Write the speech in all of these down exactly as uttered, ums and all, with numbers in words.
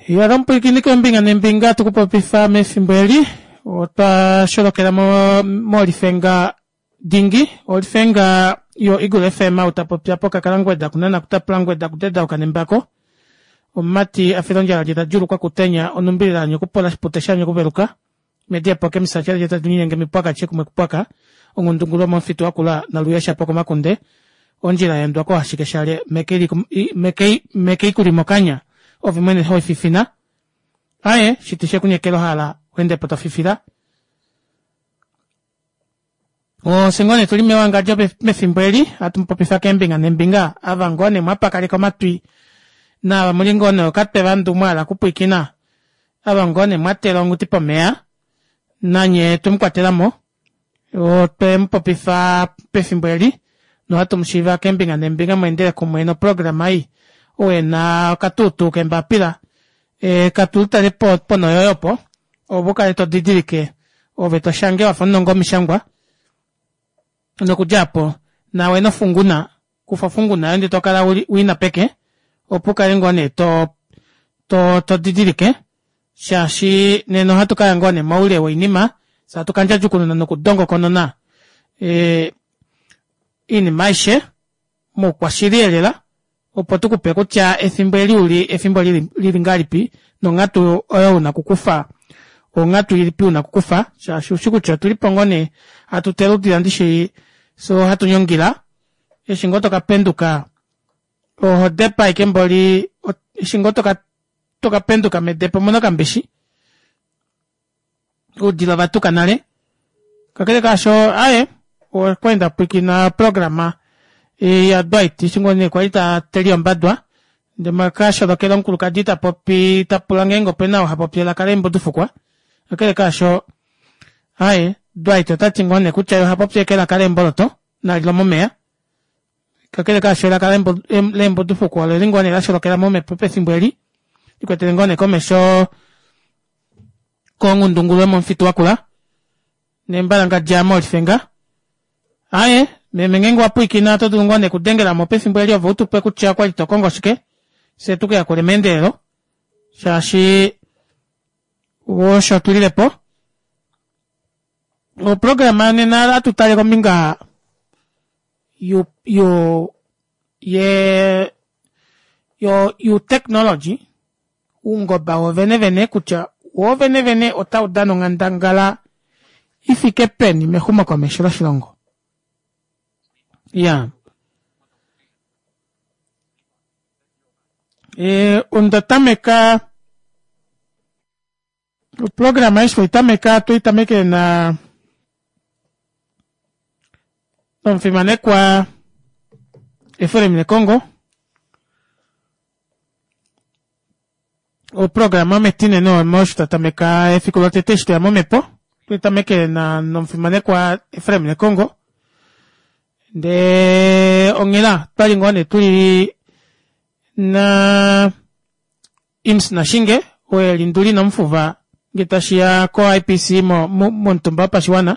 Yarampo ikiniko mbinga nembinga tukupopisa mefimbeli ota sholokela mo molifenga dingi olifenga yo Eagle F M utapopya poka kalangweda kunana kutaplangweda kuteda ukanembako omati afilonja jeta juru kwa kutenya onumbila nyo kupola spotesha nyo kuberuka media poke misacha jeta dunia ngemi paka cheku mekupaka ongundungulo monfitu wakula na luyesha poko makunde onjila yendwa kwa hashikeshale mekei mekei mekei kulimokanya ovimwene hoi fifina aye shitishe kunyekelo hala wende poto fifila o singone tulime wanga jobe mefimbeli atumpopisa kembinga nembinga avangone mwapakali komatui na mulingone okate bandu mwala kupwikina avangone mwatelo ngutipo mea nanye tumkwatelamo o tempopisa pefimbeli no atumshiva kembinga nembinga mwendele kumweno programa hii owe na katutu kembapila e katulta de pot pono yoyopo obuka eto didirike oveto shange wafonongo mishangwa no kujapo na weno funguna kufa funguna ndi tokala wina peke opuka ngone to to to didirike shashi neno hatuka ngone maule weinima sa tukanja jukunu no kudongo konona e ini maishe mo kwashirielela opo kupeko cha ethimbeli uli ethimbeli livingalipi no ngatu oyo na kukufa o ngatu ilipi una kukufa cha shushiku cha tulipongone atuteludi andishi so hatu nyongila eshingoto kapenduka o depa ikemboli eshingoto ka toka penduka medepo mona kambeshi udila batuka nale kakele kasho aye o kwenda pikina programa e ya doiti singone kwa ita telio mbadwa de makasho dokela nkuluka dita popi tapulangengo pena ha popi la kalembo dufukwa akele kasho aye doiti tatingone kuchayo ha popi kela kalembo loto na lo momea kakele kasho la kalembo lembo dufukwa le lingone la sholo kela mome pepe simbeli ikwete ngone komesho kongu ndungulo monfitu wakula nembala ngajamo olifenga aye memengengo apuikina to dungone kudengela mopesi mbeli ovo utupe kucha kwa litokongo shike setuke ya kulemendelo shashi wosho tulilepo o programa nena tutale kominga yo yo ye yo yo technology ungo ba ovene vene kucha ovene vene ota udano ngandangala ifike peni mehuma kwa meshira shilongo ya e onda tameka o programa es foi tameka tu tameke na confirmane kwa Efrem ne Congo o programa metine no mosta tameka efikulote teste ya momepo tu tameke na confirmane kwa Efrem ne Congo de ongela palingone tuli na ims na shinge o linduli na mfuva getashia ko I P C mo montumba pashiwana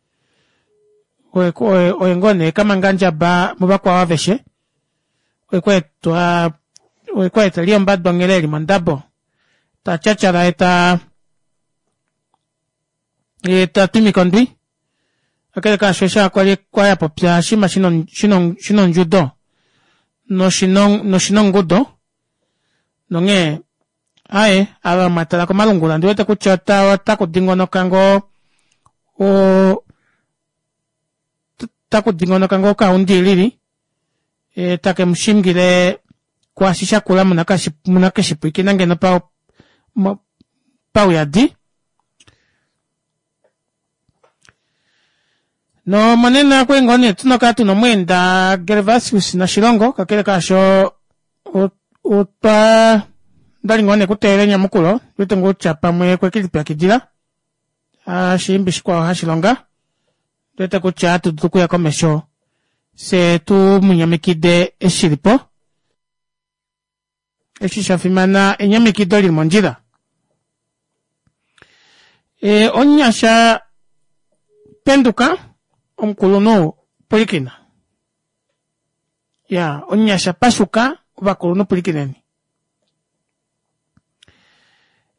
o ko o ngone kama nganja ba muba kwa waveshe o kwetwa o kwetwa liomba dongeleli mandabo ta chachara eta eta tumikondwi akele ka shosha kwa kwa ya popya shima shinon shinon shinon judo no shinon no shinon godo nonge ae aba matala ko malungula ndiwete kuchota wata kudingono kango o ta kudingono kango ka undilili e take mshimgile kwa shisha kula munakashi munakashi pikinange na pa pa yadi no manena kwe ngone tunoka tuno mwenda Gervasius na Shilongo kakele kasho uta ndali ngone kutere nyamukulo wite ngochapa mwe kwe kilipi akijira ashimbi shikwa hashilonga wite kucha tutuku ya komesho se tu munyamikide eshilipo eshishafimana enyamikido limonjira e onyasha penduka omkuluno pulikina ya onyasha pasuka bakuluno pulikineni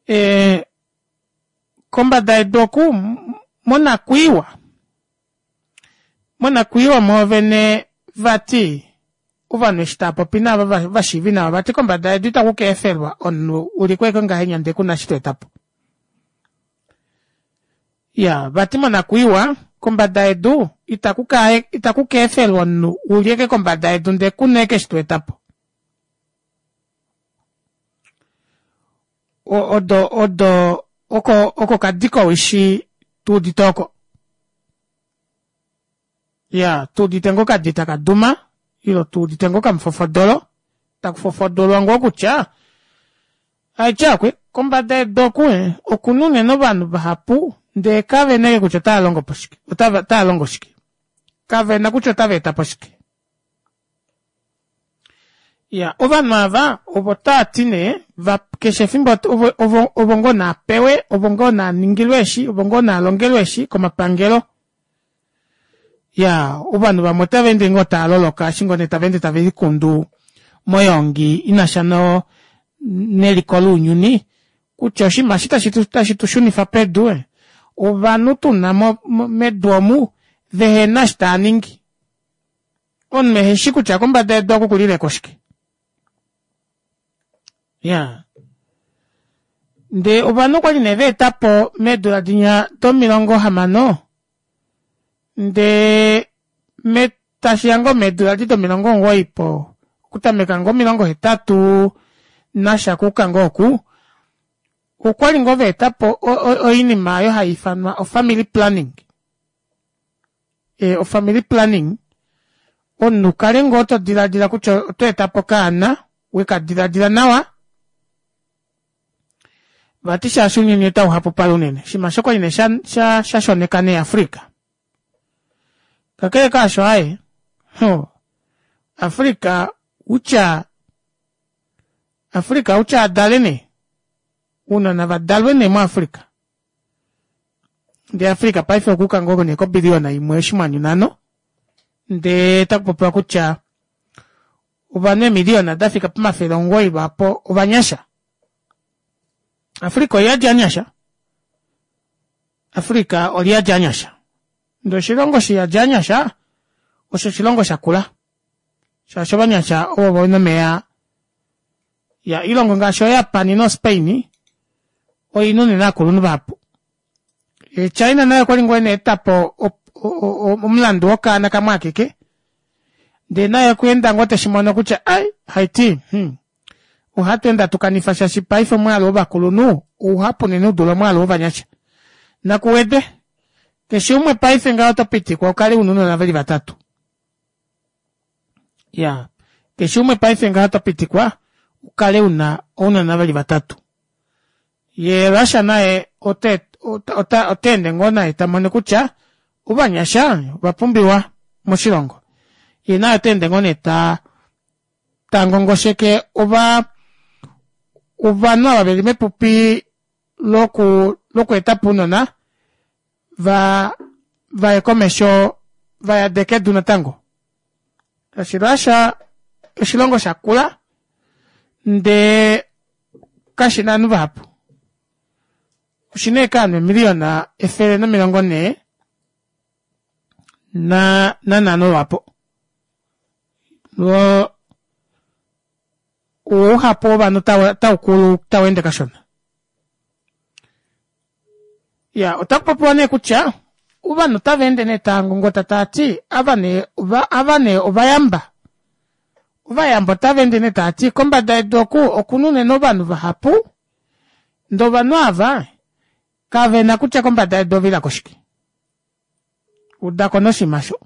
eh kombanda edoku mona kuiwa mona kuiwa movene vati uvano shtapo pina va vashivina vati kombanda edu takukefelwa onu ulikweko ngahenya ndeku na shitwetapo ya vati mona kuiwa kombanda edu itakukae itakukefelwa onu ulieke kombanda edu ndeku neke shitwetapo odo odo oko oko kadiko wishi tudi toko ya tudi tengo kadita kaduma ilo tudi tengo kamfofodolo takufofodolo wango kucha aichakwe kombada doku eh okunune no banu bahapu nde kave nege kucha ta longo poshiki utava ta longo shiki kave na kucha tave ta poshiki ya ovanu ava obota tine va keshefimbo ovo obongo na pewe obongo na ningilweshi obongo na longelweshi koma pangelo ya ovanu va mota vende ngota loloka shingo neta vende tavezi kundu moyongi inashano neli kolunyuni kuchoshi mashita shitu tashitu shuni fa pedue ovanu tuna mo medomu vehena staningi on meheshi kucha komba de doku kulile koshiki ya nde ovanu kwa lineve tapo medula dinya to milongo hamano nde metashiango medula dito milongo ngoipo kutameka ngo milongo hetatu nasha kukangoku ukwali ngo vetapo oini mayo haifanwa o family planning e o family planning onu kare ngo to dila dila kucho to etapo kana weka dila dila nawa vatisha shunye nyeta uhapo palunene shimashoko ine sha sha shashonekane Afrika kakeye kasho ae ho Afrika ucha Afrika ucha dalene una na vadalwene mu Afrika de Afrika paife okuka ngogo ne ko biliona imwe shimanyu nano nde takupopa kucha ubane miliona dafika pima felongo ibapo ubanyasha Afrika ya janyasha Afrika olia janyasha ndo shilongo shi ya janyasha osho shilongo shakula shashobanyasha obo no mea ya ilongo ngasho ya panino Spain o inune na kulunu bapo e China nayo kwa lingwene etapo omlando okana kama keke de nayo kwenda ngote shimono kucha ai Haiti hmm uhatenda tukanifasha shipaifo mwalo bakulunu uhapo nenu dola mwalo banyasha na kuwede keshumwe paife ngao topiti kwa ukali ununo na vali batatu ya keshumwe paife ngao topiti kwa ukali una una na vali batatu ye rasha nae ote ota otende ngona itamone kucha ubanyasha bapumbiwa mushilongo ina otende ngone ta tangongo sheke uba uba no abeli mepupi loku loku etapuno na va va ekomesho va ya deke duna tango ashirasha shilongo shakula nde kashina nuba hapo ushine kane miliona efere na milongo ne na na nano hapo lo o hapo bano taw taw kulu tawende kashona ya otakupopone kucha ubano tavende ne tango ngota tati avane uba avane ubayamba ubayamba tavende ne tati komba daidoku okunune no banu bahapu ndo banu ava kave na kucha komba daido vila koshiki udako no shimasho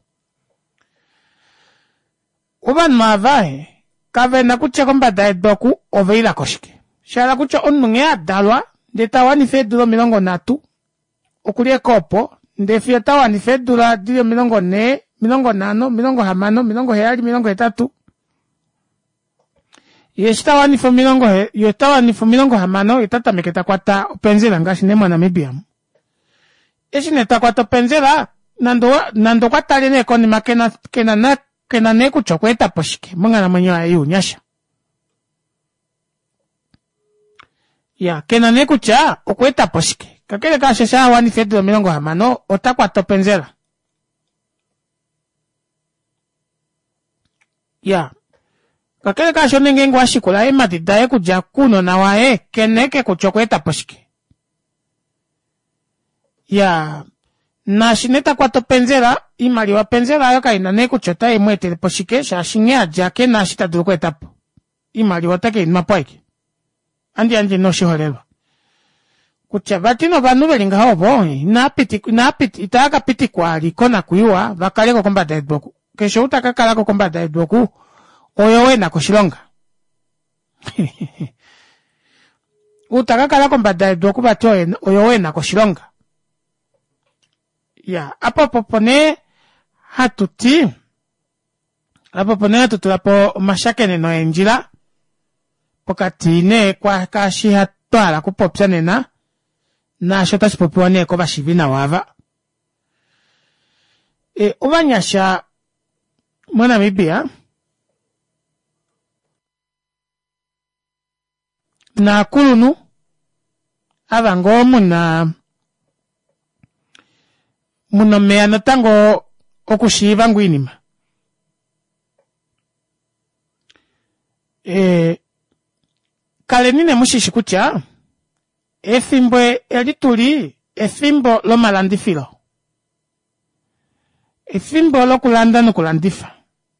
ubanu mavae kave na kucha komba daidoku ovila koshiki shala kucha onunge adalwa ndetawa ni feduro milongo natu okulie kopo ndefia tawa ni fedura dio milongo ne milongo nano milongo hamano milongo heali milongo hetatu yestawa ni fo milongo he yestawa ni fo milongo hamano itata meketa kwata openzela ngashi ne mwana mebiam esi neta kwata openzela nando nando kwata lene koni makena kena na kena ne kuchokweta poshike mungana manyo ayu nyasha Ya kenane kucha okweta poshike kakele kashesha wani fetu milongo hamano otakwa topenzela ya kakele kashone ngengo ashikola emati dae kuja kuno na wae keneke kuchokweta poshike ya na shineta kwa topenzela imali wa penzela yoka inane kuchota imwete poshike shashinge ajake na shita duko etapo imali watake inmapoike andi andi no shihorelwa kucha batino banu belinga hobo na piti na piti itaka piti kwa likona kuiwa bakale ko komba daidboku kesho utakakala ko komba daidboku oyo wena kushilonga utakakala komba daidboku batyo oyo wena kushilonga ya apo popone hatuti apo pone hatutulapo mashakene no enjila pokati ne kwa kashi hatwala kupopya nena na shota sipopiwa neko bashivina wava e ubanyasha mwana mibia na kulunu abango muna muna meana tango okushiva ngwinima e kalenine mushishi kucha ethimbo elituli ethimbo lomalandifilo ethimbo lokulanda nokulandifa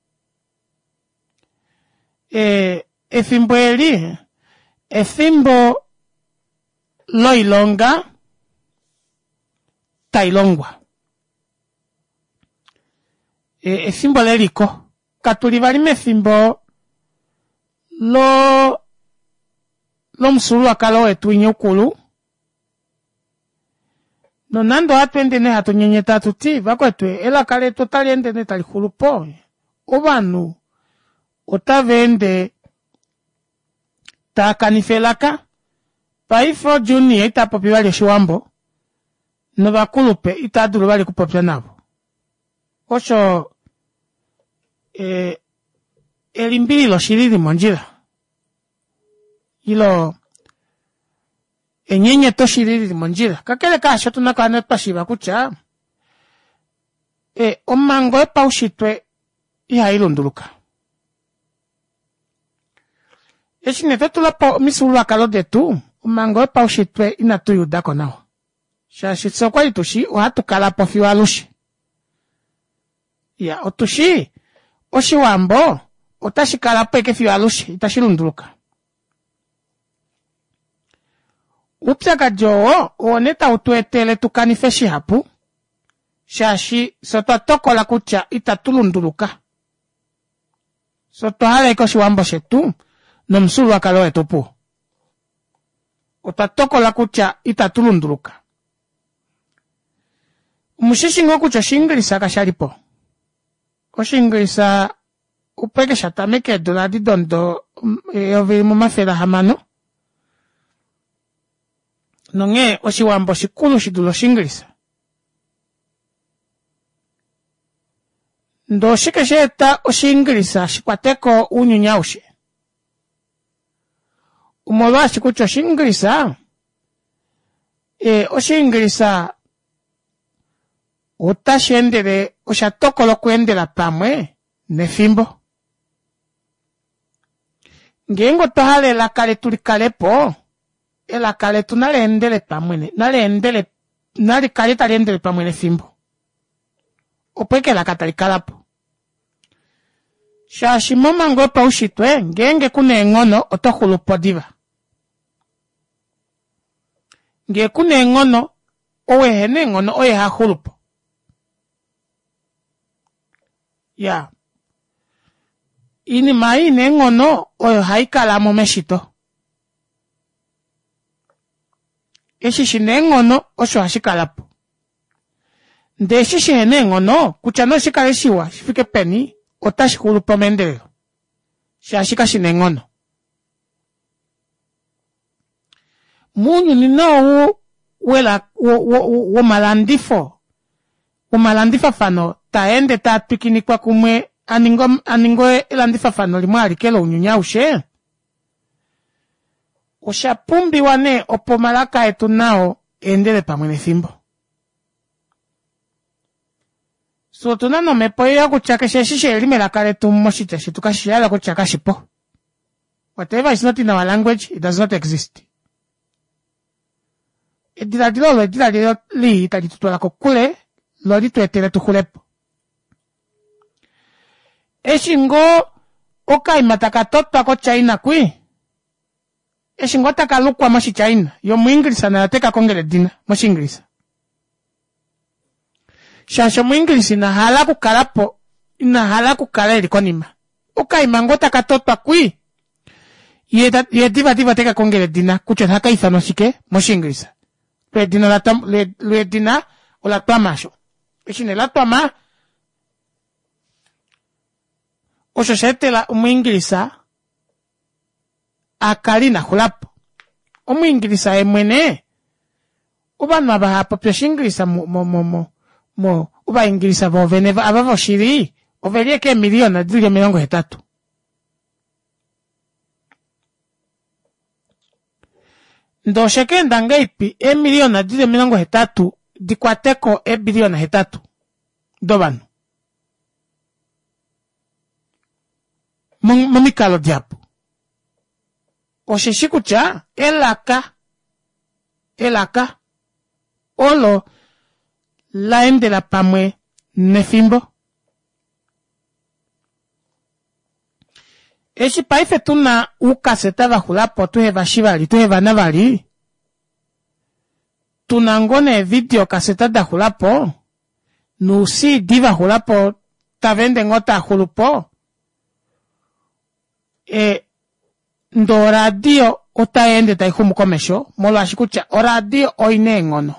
e ethimbo eli ethimbo loilonga tailongwa e ethimbo leliko katuli bali methimbo lo lo msulu akalo wetu inyukulu no nando atwende ne hatunyenyeta tuti bakwetwe ela kale totali ende ne tali khulupo obanu otavende ta kanifelaka paifo juni ita popiwa le shiwambo no bakulupe itadulu bali kupopya nabo osho eh elimbili lo shiriri monjila ilo enyenye to shiriri monjila kakele kasho tunakane pashiba kucha e omango e paushitwe iha ilunduluka eshine tetula po misulu akalo detu omango e paushitwe inatuyudako nao shashitso kwa itushi ohatukala po fiwalushi ya otushi oshiwambo otashikala po eke fiwalushi itashilunduluka upyaka jowo oneta utuetele tukanifeshi hapu shashi soto tokola kucha itatulunduluka soto hala iko shiwambo shetu no msulu akalo etupu utatokola kucha itatulunduluka umushishingo kucha shingilisa kashalipo oshingilisa upeke shatameke doladi dondo yovili mumafela hamano nonge oshiwambo shikulu shidulo shingilisa ndo shikesheta oshingilisa shikwateko unyunyaushe umolwa shikucho shingilisa e oshingilisa utashendele oshatokolo kuendela pamwe nefimbo ngengo tohalela kale tulikalepo ela kale tunalendele pamwe nalendele nali kale talendele pamwe nefimbo opweke la katalikalapo shashi momango paushitwe ngenge kune ngono otokhulupo diva nge kune ngono owe hene ngono oye hakhulupo ya ini mai ne ngono oyo haikala mo meshito eshi shine ngono osho hashikalapo nde shishi hene ngono kuchano shikale shiwa shifike peni otashikulupo mendelelo shashika shine ngono munyu nino wela wo, wo, wo, wo malandifo wo malandifa fano taende tatwikini kwa kumwe aningo aningo elandifa fano limwe alikelo unyunyaushe Ushapumbi wane opo malaka etu nao endele pamwe nethimbo. So tunano mepo ya kuchaka sheshishe elime la kale tumoshita shitukashiyala kuchaka shipo. Whatever is not in our language, it does not exist. Edila dilolo, edila dilolo li itali tutuala kukule, lodi tuetele tukulepo. Eshingo okai mataka totwa ko China kui. Eshingo taka lukwa moshi China. Yo muingrisa na teka kongele dina moshi ingrisa. Shasho muingrisi na hala kukalapo, ina hala kukala elikonima. Okai mango taka totwa kui. Ye ye diva diva teka kongele dina kucho haka ifano shike moshi ingrisa. Le dina la tam le, le dina o la tomasho. Eshine la toma Osho shete la umuingilisa akalina hulapo. Umuingilisa emwene. Uba naba hapa pia shingilisa mo mo mo mo mo uba ingilisa vo veneva abavo shiri overie ke miliona dili milongo hetatu. Ndo sheke ndanga ipi e miliona dili milongo hetatu dikwateko e biliona hetatu. Dobano. Mumikalo diapo. Oshishikucha, elaka, elaka, olo, laem de la pamwe, nefimbo. Eshi paife tuna uka setava hulapo, tuheva shivali, tuheva navali. Tunangone video kasetada hulapo, nusi diva hulapo, tavende ngota hulupo. E ndo radio otaende tai humu komesho molo ashikucha o radio oine ngono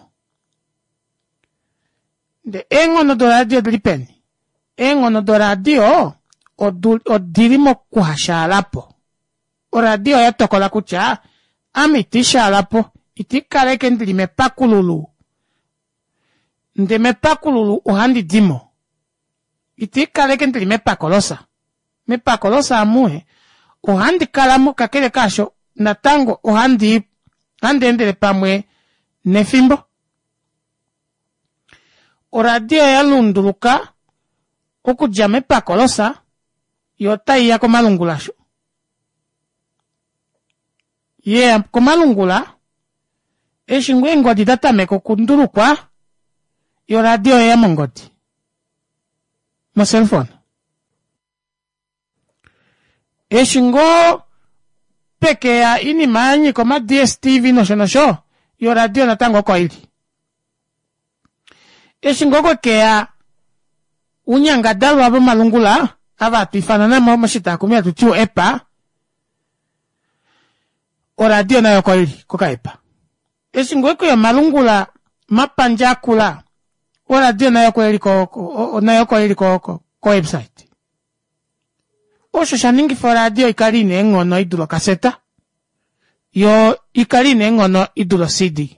de engono do radio dripeni engono do radio o, du, o dirimo kuhashalapo o radio ya tokola kucha amiti shalapo iti kareke ndili me pakululu nde me pakululu uhandi dimo iti kareke ndili me pakolosa me pakolosa amue Ohandi kalamu kakele kasho na tango ohandi handi endele pamwe nefimbo. O radio ya lunduluka okujame pakolosa yota iya komalungulasho. Ye yeah, komalungula eshingwengo didatame kokundulukwa yo radio ya mongoti. Mo cell phone. Eshingo peke ya ini manyi koma D S T V no shono sho yo radio na tango ko ili. Eshingo ko ke ya unyanga dalu abo malungula ava tifana na mo mashita kumia tuchu epa o radio na yo ko ili ko ka epa. Eshingo ko ya malungula mapanja kula o radio na yo ko ili ko ko na yo ko ili ko ko ko website. Osho shaningi for radio ikarine ngono idulo kaseta. Yo ikarine ngono idulo C D.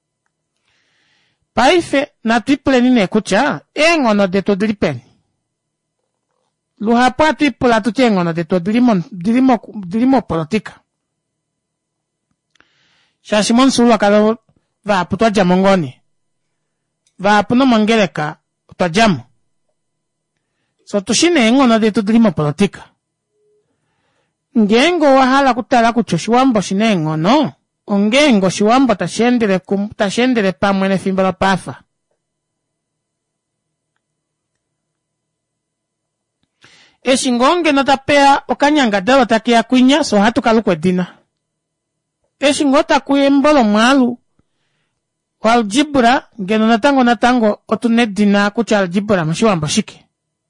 Paife na triple nine kucha e ngono de to dripeni. Luhapa triple tu ngono de to drimo drimo drimo politika. Shashimon sulu akalo va puto jamongoni. Va puno mangeleka to jam. So tushine ngono de to drimo politika. Ngengo wahala kutala kuchoshiwambo shinengo no. Ongengo shiwambo tashendele kum tashendele pamwe nefimbo la pafa. Eshingonge notapea okanyanga dalo takia kwinya so hatu kalukwe dina. Eshingota kuye mbolo malu. Kwa aljibura ngeno natango natango otunet dina kucha aljibura mashiwambo shike.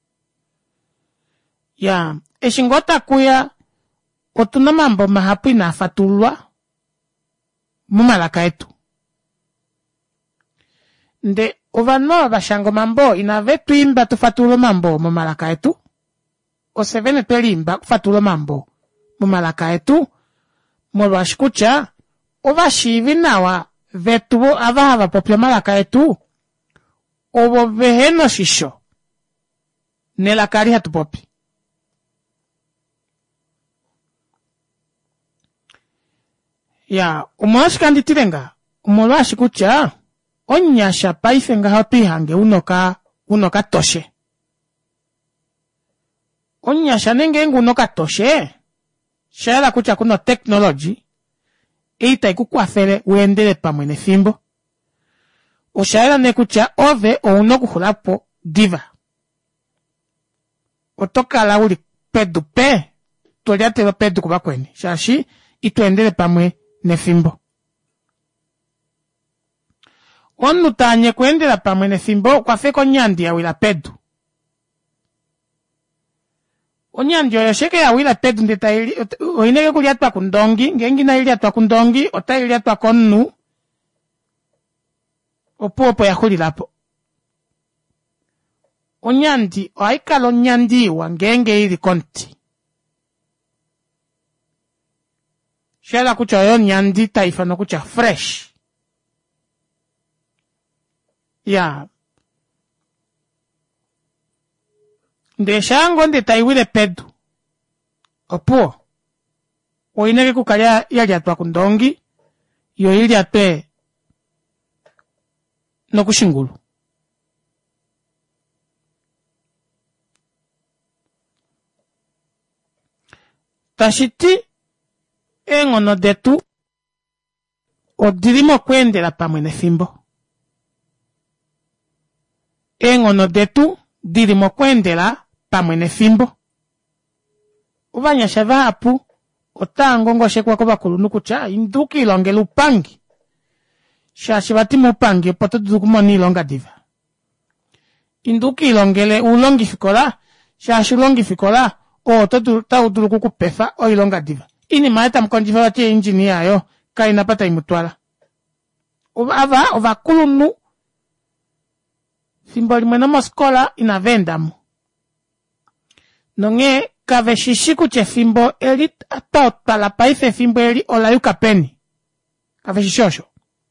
Ya, eshingota kuya otuna mambo mahapu inafatulwa mumalaka etu. Nde ovano bashango mambo inavetu imba tufatulo mambo mumalaka etu. Osevene tweli imba kufatulo mambo mumalaka etu. Molo ashikucha ovashivi nawa vetubo avahava popyo malaka etu. Ovo veheno shisho nelakari hatu popi. Ya, umwashi kandi tirenga. Umwashi kucha. Onyasha paife nga hatu hange unoka, unoka toshe. Onyasha nenge unoka toshe. Shara kucha kuno technology. Eita ikukwafere uendele pamwene fimbo. Ushaira ne kucha ove o unoku hulapo diva. Otoka la uli pedu pe. Toliate lo pedu kubakweni. Shashi ituendele pamwe ne fimbo. Onu tanye kuendela pamwe ne fimbo kwa feko nyandi ya wila pedu. Onyandi yo yosheke ya wila pedu ndeta ili, oinege kuli atwa kundongi, ngengi na ili atwa kundongi, ota ili atwa konu, opo opo ya huli lapo. Onyandi, oaikalo nyandi wa ngenge ili konti. Shela kucha yo nyandi taifa no kucha fresh. Ya. Nde shango nde taiwile pedu. Opuo. Oinege kukalia yali atwa kundongi. Yo ili atwe. No kushingulu. Tashiti. Engono detu. Odirimo kwende la pamwene fimbo. Engono detu. Dirimo kwende la pamwene fimbo. Uvanya shava apu. Otango ngoshe kwa kuba kulunuku cha. Induki ilonge lupangi. Shashivati mupangi. Poto dukumoni ilonga diva. Induki ilongele ulongi fikola. Shashulongi fikola. O to ta uduluku kupefa. O ilonga diva. Ini maeta mkonjifa wati engineer yo. Kai napata imutwala. Ova ava. Ova kulunu. Fimbo limwena moskola ina vendamu. Nonge kave shishiku che fimbo eli atota la paife fimbo eli ola yuka peni. Kave shishosho.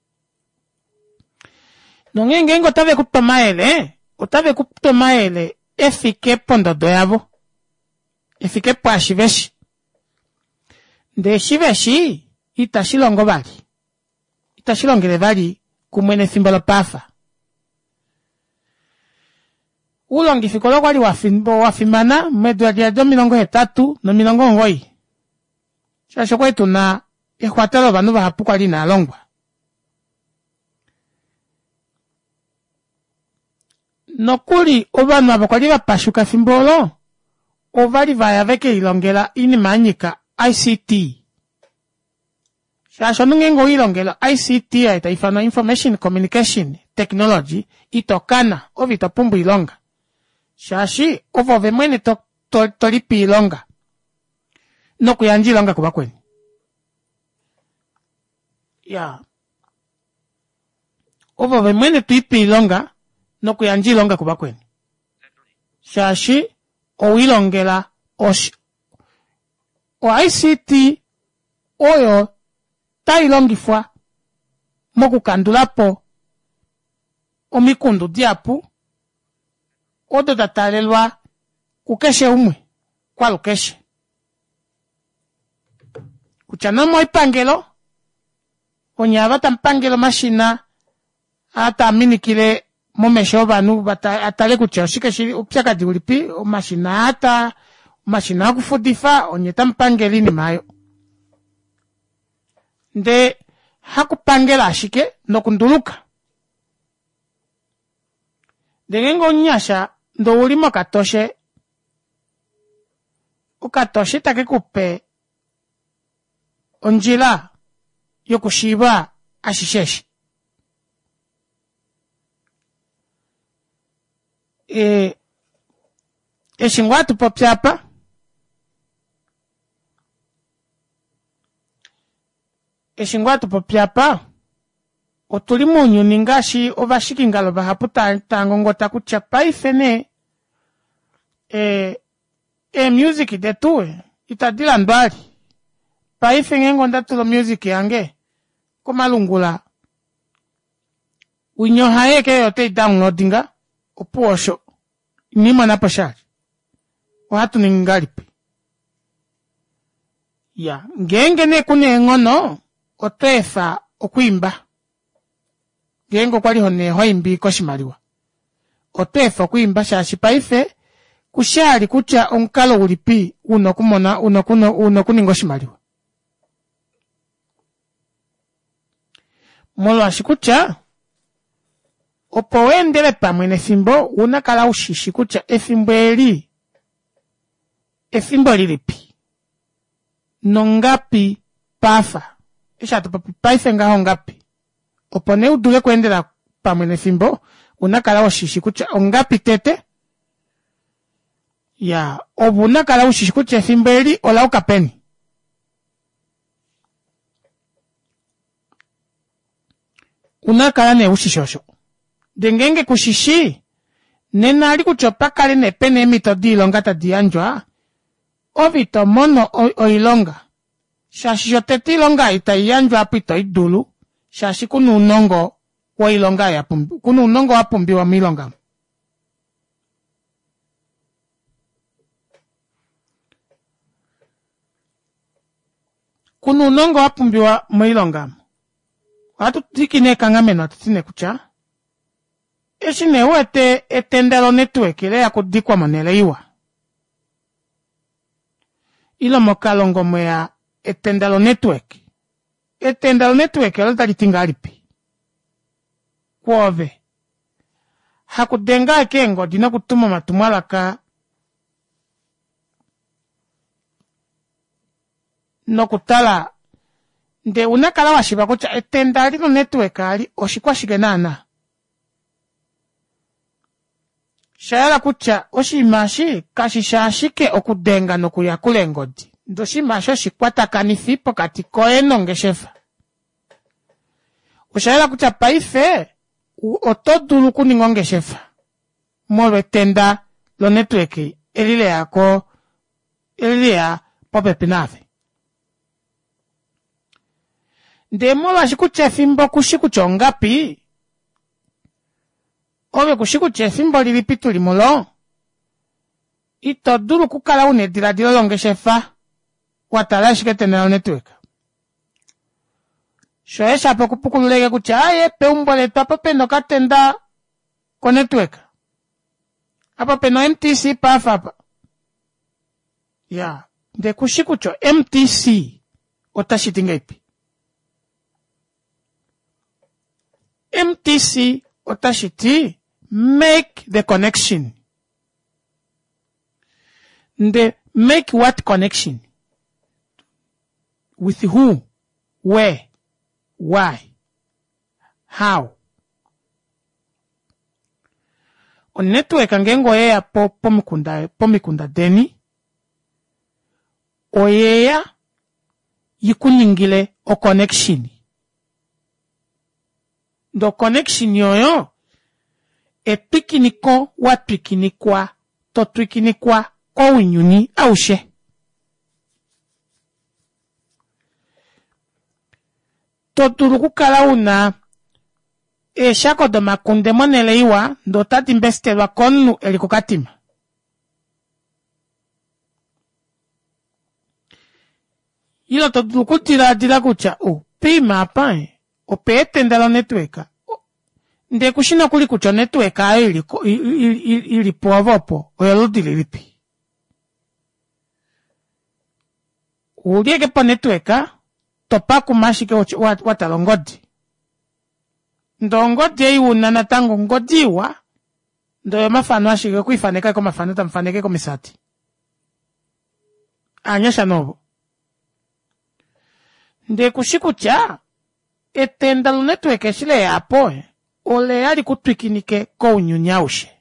Nonge ngengo otave kutoma ele. Otave kutoma ele. Efike pondo doyavo. Efike po ashiveshi. Nde shiveshi. Itashilongo bali. Itashilongele bali kumwene fimbo lo pafa. Ulongi fikolo kwali wafimbo wafimana medu ya diado milongo hetatu no milongo ngoi. Shasho kwetu na ekwatelo banu bahapu kwali na alongwa. Nokuli obanu abakwali bapashuka fimbolo ovali vaya veke ilongela ini manyika I C T. Shasho nungengo ilongela I C T ya itaifano Information Communication Technology itokana ovita pumbu ilonga. Shashi, ovo vemwene to, to, tolipi ilonga. No kuyanji ilonga kubakweni. Ya. Ovo vemwene tuipi ilonga. No kuyanji ilonga kubakweni. Shashi, o ilongela, o, o I C T, oyo, ta ilongi fwa, moku kandulapo, o mikundu diapu, odo datalelwa kukeshe umwe kwa lukeshe. Kuchanamo ipangelo onyava tampangelo mashina ata aminikile momesho banu bata atale kucha shike shiri upyaka diulipi mashina ata mashina kufudifa onye tampangeli ni mayo. Nde hakupangela ashike nokunduluka. Dengengo nyasha ndo ulimo katoshe. Ukatoshe take kupe. Onjila. Yokushiba ashisheshi. E. Eshingwatu popyapa. Eshingwatu popyapa. Otulimu nyuningashi ovashiki ngalo bahaputa tangongo takucha paifene e e music de tuwe itadila ndwali paifene ngonda tulo music yange kumalungula winyo haeke yote downloadinga opuosho nima na pashari watu ningalipi ya ngenge ne kune ngono otefa okuimba gengo kwali hone hoimbi koshimaliwa otefa okuimba shashi paife kushali kucha onkalo ulipi uno kumona uno kuno uno kuningo shimaliwa molo ashikucha opo wendele pamwe nethimbo una kala ushishi kucha ethimbo eli ethimbo lilipi nongapi pafa isha to paife ngaho ngapi opo ne udule kuendela pamwe nethimbo una kala ushishi kucha ongapi tete ya obuna kala ushishi kucha ethimbo eli ola ukapeni una kala ne ushishosho dengenge kushishi nena ali kuchopa kale ne pene mito di longa ta dianjwa ovito mono oilonga shashi joteti longa ita ianjwa apito idulu shashi kunu unongo wa ilonga ya pumbi kunu unongo wa pumbi wa milonga kunu unongo wa pumbi wa milonga watu tikine kangameno atitine kucha eshine wete etendelo network ile ya kudikwa manele iwa ilo mokalongo moya etendelo network etendelo network ilo talitinga alipi kwove hakudenga kengo dina kutuma matumalaka no kutala nde unakala washiba kucha etenda lino network ali oshikwa shigenana shayala kucha oshimashi kashishashike okudenga nokuyakula engodi ndo shimasho shikwata kanifi pokati koeno ngeshefa oshayala kucha paife otodulu kuningo ngeshefa molwe tenda lo network elile yako elile ya popepi nave ndemolo ashikucha ethimbo kushikucha ongapi obe kushikucha ethimbo lilipi tuli mulo ito dulu kukala unediladilo longeshefa watala shiketenelo network shoesha po kupukululeke kucha aye pe umboleto apo peno katenda ko network apo peno M T C pafa apa ya de kushikucho M T C otashitinga ipi M T C otashiti make the connection. The make what connection? With who? Where? Why? How? O network angengo ya po pomikunda pomikunda deni oyeya yikuningile o connection. Do connection yoyo epikiniko wa twikinikwa to twikinikwa ko winyuni aushe to turukukala una e shako do makunde monele iwa ndo tati mbestelwa konu elikukatima ilo to turukutira dira kucha o pima pae o pete ndalo netweka nde kushina kuli kucho netweka ili ili ili poavopo oyaludili lipi ulieke po netweka topa kumashike watalongodi ndo ngodi ya iuna na tango ngodi wa ndo ya mafano ashike kuifaneka kwa mafano tamfaneke kwa misati anyesha novo nde kushikucha etenda lo netweke shile ya apoe ole ali kutwikinike ko unyunyaushe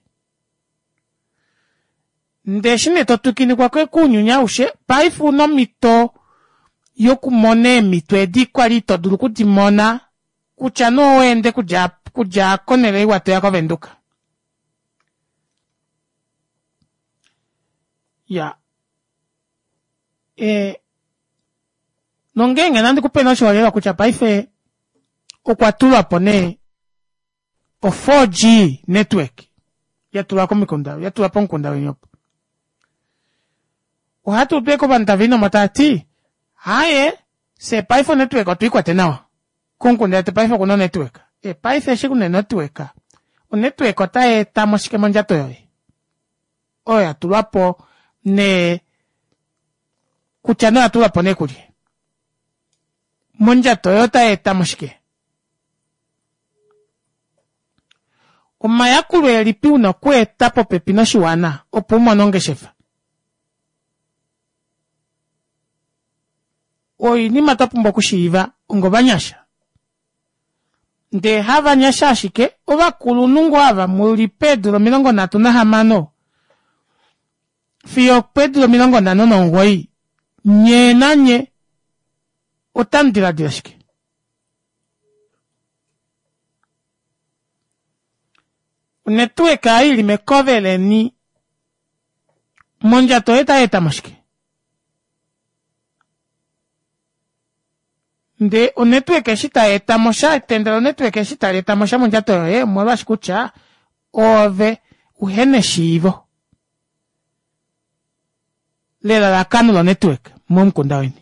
nde shine to twikinikwa kwe kunyunyaushe paifu no mito yoku mone mito edikwa lito dulu kutimona kucha no wende kuja kuja konele iwate yako venduka ya e nongenge nandi kupena shwalera kucha paife okwatula pone o four G network yatula ko mikunda yatula po nkunda wenyopo o hatu beko bantavino matati haye se paifo network otuikwa tenawa. Kunkunde te paifo kuno network. E paife shikune network. O network otae tamoshike monjato yoye. Oya tulapo ne kuchano atulapo ne kuli. Monjato yotae tamoshike. Umayakulu elipi uno kwe tapo pepino shiwana. Opumo nonge shefa. Oi ni matapu mboku shiva ungo banyasha. Nde hava nyasha shike oba kulunungu hava muli pedro milongo natu na hamano. Fiyo pedro milongo nano nongoi. Nye na nye otandira dira shike. Unetueka ili mekovele ni monja toeta eta moshike. Nde o network shita eta mosha tendra o network shita eta mosha monjato eh mwala escucha ove uhene shivo lela la kanulo network mom kundawini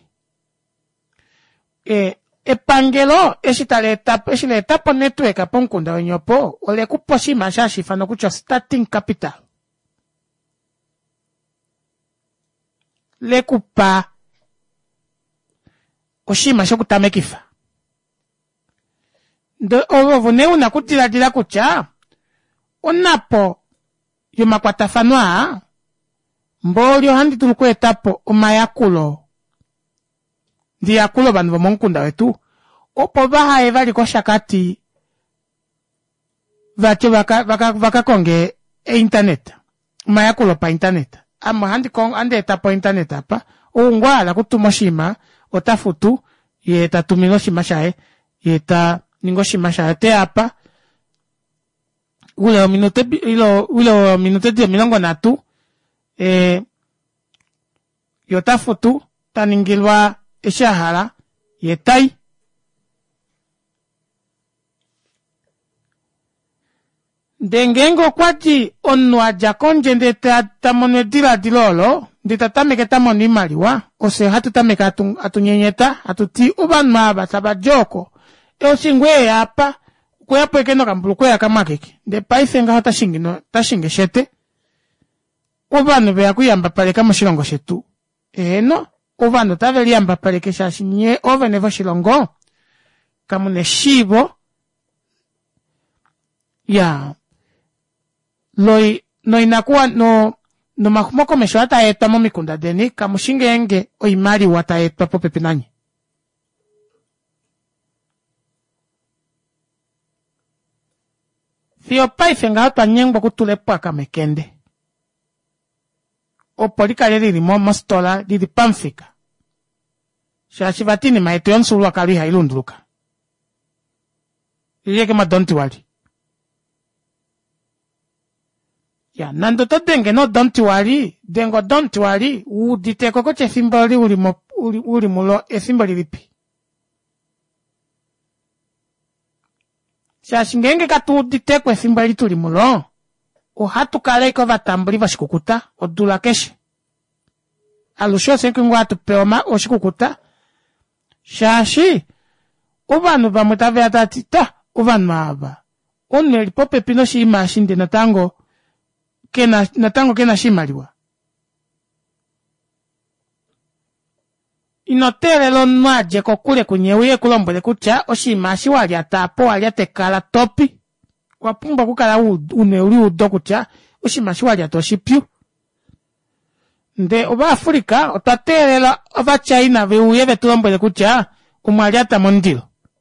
e e pangelo eshita leta eshile eta po network apon kundawini opo ole kuposhi masha shifano kucho starting capital le kupa Oshima shokutame kifa. Ndo ovo ne una kutila dila kucha. Onapo yuma kwatafanwa. Mbolio handi tulukwe tapo umayakulo. Ndi yakulo bandu monkunda wetu. Opo baha evali kwa shakati. Vache vaka, vaka, vaka konge e internet. Umayakulo pa internet. Ama handi kong ande tapo internet apa. Ungwala kutumoshima. Otafutu yeta tumino shimashae yeta ningo shimashae te apa ule minute ilo ule minute de milongo natu eh yotafutu taningilwa eshahara yetai dengengo kwati onwa jakonje ndeta tamonedira dilolo ndeta tameke tamoni maliwa ose hatu tameke atu atunyenyeta atuti ubanma basaba joko e osingwe apa kwe peke no kambulu kwe kamakeke de paifenga hata shingino tashinge shete ubanu be akuyamba pale kama shilongo shetu eno ubanu taveli yamba pale kesha shinye ovenevo shilongo kamune shibo ya loi no inakuwa no no makumoko mesho ata eta mo mikunda deni kamushinge enge o imari wata eta po pepinanyi Fio pai fenga hata nyengbo kutule paka mekende o polika lili limo mostola lili pamfika shashivatini maeto yonsulu wakali hailunduluka iliyeke madonti wali ya nando to denge no don't worry dengo don't worry u diteko ko che simboli uri mo uri uri mulo e simboli lipi sha shingenge ka tu diteko e simboli tuli mulo o hatu kale ko vatambuli vashikukuta odula keshe alusho senku ngwatu peoma o shikukuta shashi ubanu bamutave atatita ubanu aba oneli pope pino shi mashinde natango kena natango kena shimaliwa inotere lo nwaje kokule kunyewe kulombole kucha oshima shiwali atapo wali atekala topi wapumba kukala une uli udo kucha oshima shiwali atoshipyu nde oba Afrika otatere lo oba China veuye vetulombole kucha umwali atamondilo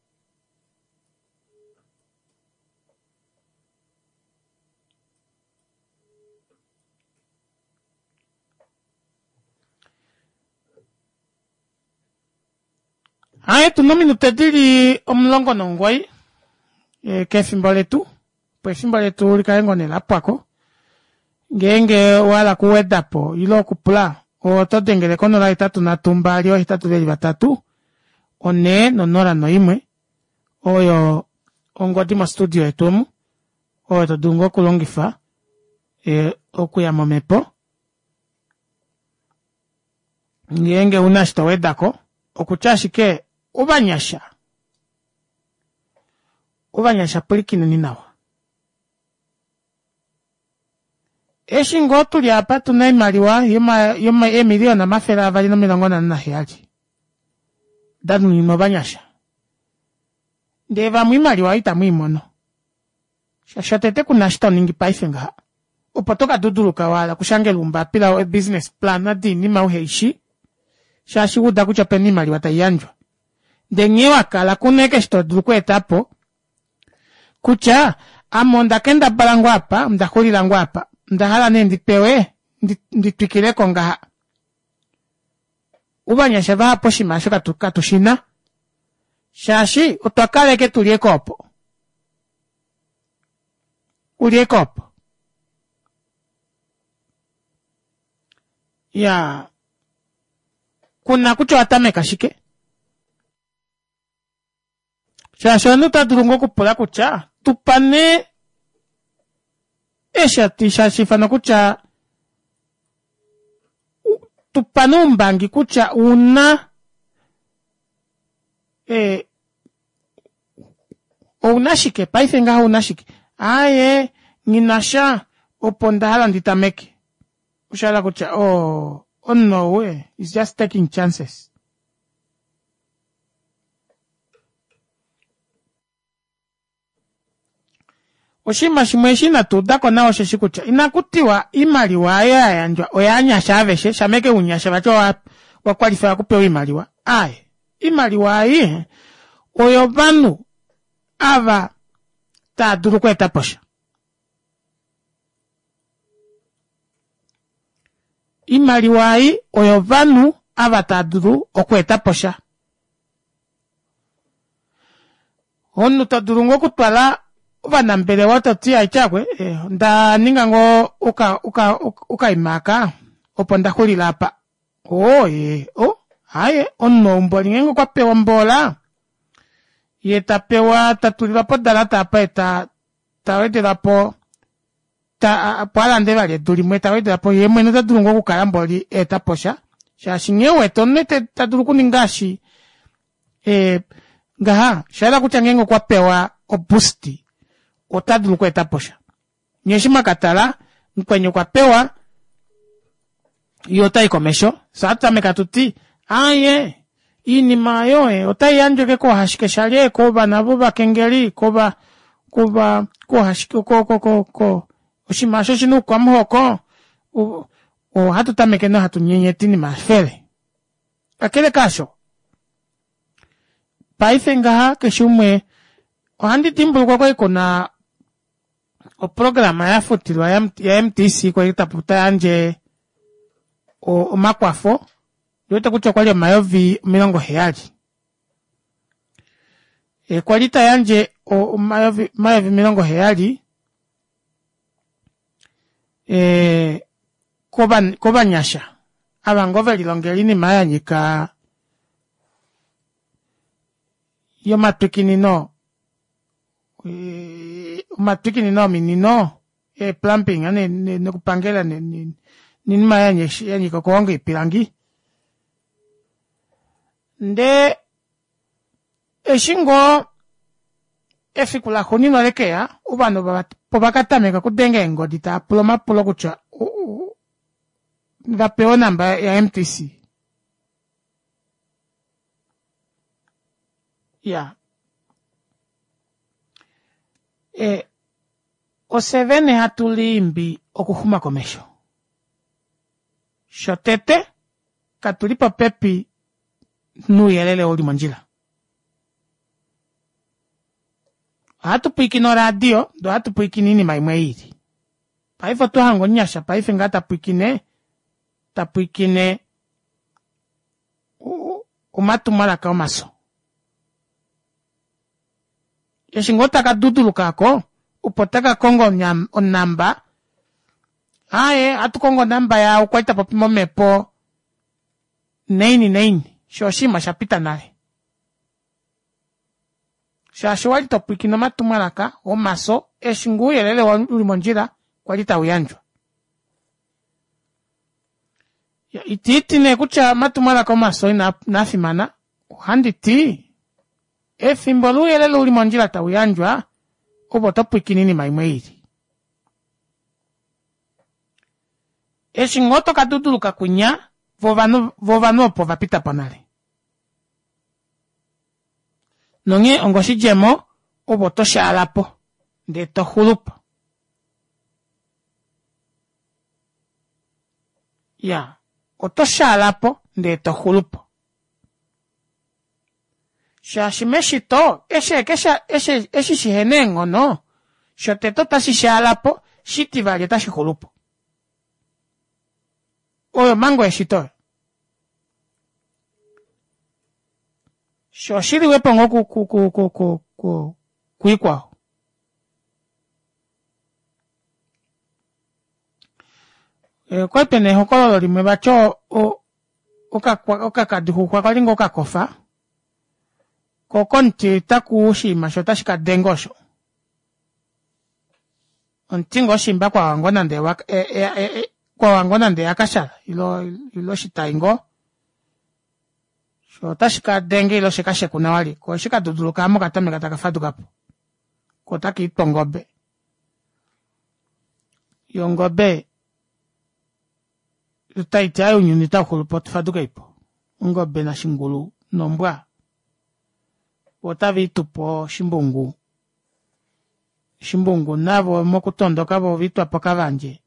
Ae tu nomi nutediri omlongo nongwai e ke fimbole tu pues fimbole tu likaengo nela pako ngenge wala kuwedapo ilo kupula o todengele kono la itatu na tumbali o itatu veli batatu one nonora no imwe oyo ongodima studio etumu o to dungo kulongifa e okuya momepo ngenge unashito wedako okuchashike ubanyasha ubanyasha pulikine ninawa eshi ngotu liapa tunaimaliwa yoma yoma emiliona mafela avali no milongo na nana hiyali danu nino banyasha ndeva mwimaliwa ita mwimono shashatete kunashita ningi paifenga upotoka duduluka wala kushangelumba pila business plan na dini mauheishi shashi uda kucha penimaliwa tayanjwa ndenyewa kala kuneke shito dulukwetapo kucha amonda kenda balangwa hapa mdakulila ngwapa ndahala ne ndipewe nditwikile konga ubanyasha va hapo shimasho katuka tushina shashi utokale ke tulie kopo ulie kopo ya kuna kucho atame kashike shashi anuta durungo kupula kucha tupane esha tisha shifano kucha tupanumbangi kucha una eh unashike paifenga unashike aye ninasha opondahala nditameke ushala kucha oh oh no way it's just taking chances oshima shimwe shina tudako nao sheshikucha inakutiwa imaliwa ya yanjwa oyanya shaveshe shameke unyasha bacho wa, wa qualify kupewa imaliwa aye imaliwa hii oyo banu ava ta duru kweta posha imaliwa hii oyo banu ava ta duru okweta posha onu ta duru ngokutwala vana mbele wata tia ichakwe eh, nda ninga ngo uka uka uka imaka oponda kulila apa oh eh oh haye onno mboli ngengo kwa pewa mbola yeta pewa tatulila po dalata apa eta tawedela po ta pala ndeva le duli mweta wedela po yemwe neta durungo kukala mboli eta posha shashinyewe tonne te tatulu kuningashi eh ngaha shala kuchangengo kwa pewa obusti otadulu kweta posha nyeshima katala nkwenye kwa pewa yota ikomesho sata mekatuti aye ini mayo e otai anjoke ko hashike shale ko bana buba kengeli ko ba ko ba ko hashike ko ko ko ko oshimasho shinu kwa mhoko o o hatu tameke no hatu nyenyetini mafele akele kasho paifenga keshumwe ohandi timbulu kwa kwa ikona o programa ya futilwa ya, ya M T C kwa itaputa yanje o, o makwafo yote kucha kwa liya mayovi milongo heyali e, kwa lita yanje o, o mayovi, mayovi milongo heyali e, koba, koba nyasha abangove lilongelini maya nyika yo matukini no e, matukini no minino e plumping ane ne, ne kupangela ne ni ni maya nyeshi yani ko kongo ipirangi nde eshingo efikula khonino lekea ubano ba pobakatameka kudenge ngodita ploma polo kucha nga peo namba ya M T C ya e osevene hatulimbi okuhuma komesho shotete katulipa pepi nuyelele oli manjila hatu puikino radio do hatu puikinini maimweiri paifo tuhango nyasha paife ngata puikine tapuikine umatu maraka omaso yeshingota kadudulu kako upotaka kongo nyam onamba aye atu kongo namba ya ukwaita popimo mepo neini neini shoshima shapita nale shashuwali topuikino matu maraka omaso eshingu yelele wa ulimonjira kwa lita uyanjwa ya ititi ne kucha matu maraka omaso ina nafimana handi ti efimbo luyelele uli monjila tauyanjwa obo topwikinini maimweiri. Eshingoto kaduduluka kunya vovanu vovanu opo vapita ponale. Nonge ongoshi jemo obo toshalapo nde tohulupo. Ya, otoshalapo nde tohulupo. Shashimeshito, eshe kesha eshe eshe shihenengo no. Shoteto tashi shalapo, shiti vale tashi hulupo. Oyo mango eshito. Shoshiri wepongo ku ku ku ku ku ku kuikwao. E kwa pene hokolo limwe bacho o oka oka kadihu kwa kalingo kakofa. Kokonti taku shima shota shika dengosho. Ontingo shimba kwa wangona nde wak e e e kwa wangona nde akashala ilo ilo shitaingo. Shota shika denge ilo shika shekuna wali ko shika duduluka amo katame kataka fadukapo. Ko taki itongobe. Yongobe utaiti ayo nyunita hulupo faduka ipo. Ngobe na shingulu nombwa. Otavi tupo shimbungu. Shimbungu navo mokutondoka vo vitu apoka vanje.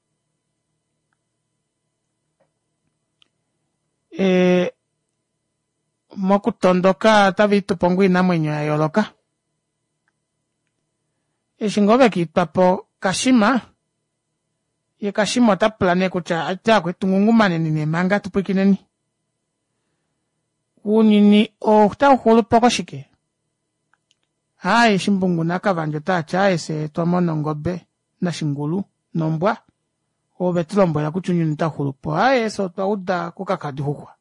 E mokutondoka tavi tupo ngui na mwenyo ya yoloka. E shingobe kitpapo kashima. Ye kashima otaplane kucha aita kwetungungu nini manga tupukineni. Unini o ta hulupo koshike. Hai shimbungu nakavanje tacha ese tomono ngobe na shingulu nombwa obe tulombo ya kuchunyu nitahulupo hai so twauda kukakadi hukwa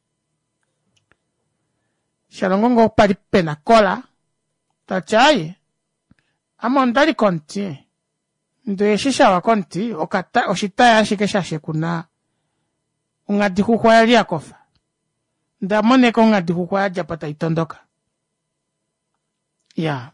shalongongo palipe na kola tachaye ama ndali konti ndo shisha wa konti okata oshitaya shikesha shekuna ungadi hukwa yali yakofa ndamone ko ngadi hukwa ya japata itondoka. Ya.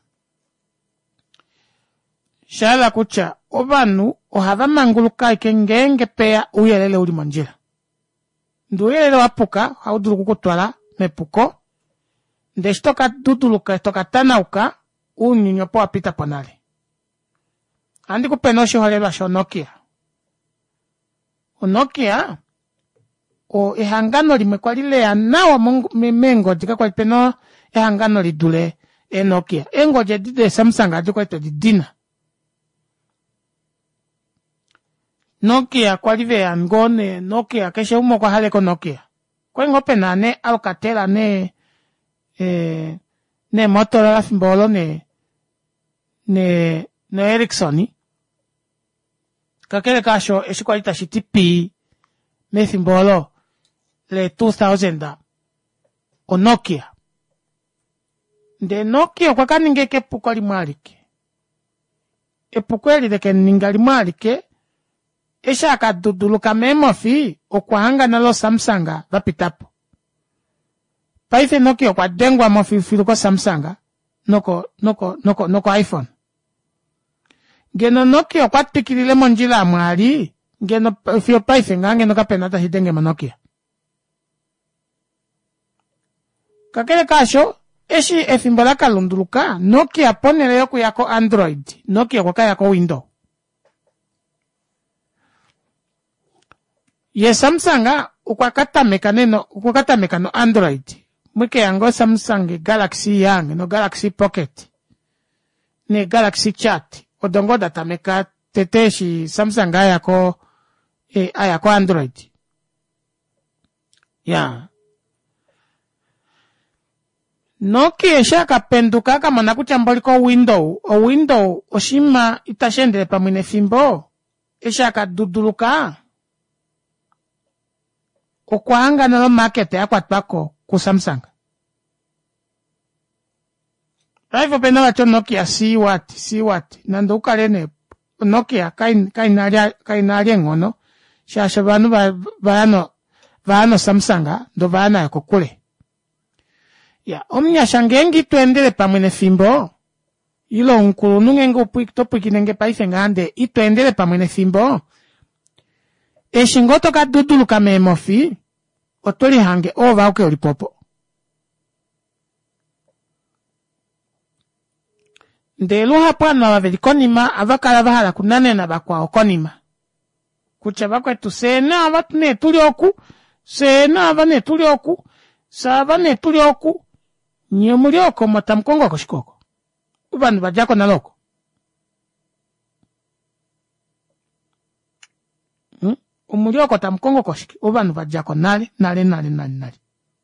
Shala kucha, obanu, ohava manguluka ike ngenge pea uyelele uli monjila. Ndu uyelele wapuka, haudulu kukutwala, mepuko. Nde shtoka duduluka, shtoka tanauka, unyinyo po apita ponale. Andi kupenoshi holelwa sho Nokia. O Nokia, o ehangano limekwa lile ya nawa mengo, dika kwa lipeno ehangano lidule. E Nokia. Engo je dide Samsung ajo kwa ito di dina. Nokia kwa live ya ngone Nokia keshe umo kwa hale ko Nokia. Kwa ngope na ne Alcatel ne eh ne Motorola fimbolo ne ne ne Ericsson. Kakele kasho eshi kwa ita shitipi me fimbolo le two thousand o Nokia. Nde Nokia kwa kaningeke puko limalike. Epukweli deke ningali malike. Esha akaduduluka memofi okwahanga nalo Samsung vapitapo. Paife Nokia kwa dengwa mofi filuko Samsung noko noko noko noko iPhone. Ngeno Nokia kwa tikilile monjila amwali ngeno fio paife ngange noka penata hidenge Nokia. Kakele kasho eshi efimbola kalunduluka Nokia ponele yoku yako Android Nokia kwa yako Windows. Ye Samsung ukwakata mekaneno ukwakata mekano Android mwike yango Samsung Galaxy yang no Galaxy Pocket ne Galaxy Chat odongo data meka teteshi Samsung ayako e ayako Android ya yeah. Nokia shaka penduka kama nakuchamboliko window o window oshima itashendele pamwine fimbo eshaka duduluka okwanga nalo market ya kwatwako ku Samsung. Raivo pena wacho Nokia si what si what nando ukalene Nokia kain kainaria kainaria ngono shasha banu ba bano bano Samsung ndo bana yakokule. Ya, omnyasha ngengi tuendele pamwe nefimbo. Ilo unkulu nungengo upwikito pwikinenge paise ngande, ituendele pamwe nefimbo. Eshingoto ka dudulu kame emofi, otoli hange ova uke olipopo. Ndelu hapwana waveli konima, avakala vahala kunane na bakwa okonima. Kucha bakwe tu sena avatu ne tuli oku, sena avane tuli oku, savane tuli oku, nye muli oko motamkongo koshikoko. Ubanu bajako na loko. Hmm? Umuli oko tamkongo koshiki, ubanu bajako nale, nale, nale, nale, nale.